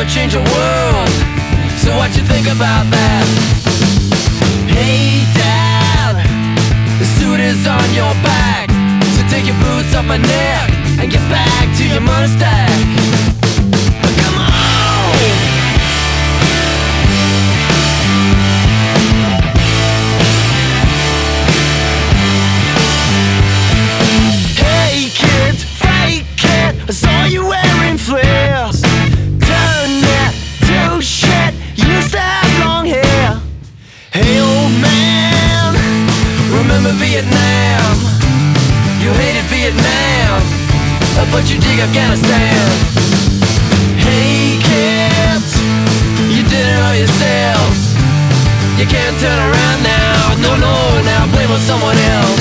change the world. So what you think about that? Hey Dad, the suit is on your back, so take your boots off my neck and get back to your money stack. Come on! Hey kids, fake it, I saw you wearing flares. Turn that to shit, you used to have long hair. Hey old man, remember Vietnam? You hated Vietnam, but you dig Afghanistan. Hey kids, you did it all yourself. You can't turn around now, no, now blame on someone else.